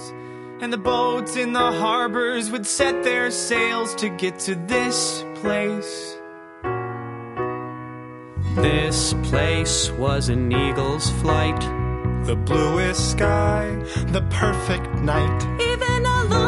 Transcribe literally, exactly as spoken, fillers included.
fields, and the boats in the harbors would set their sails to get to this place. This place was an eagle's flight. The bluest sky, the perfect night. Even a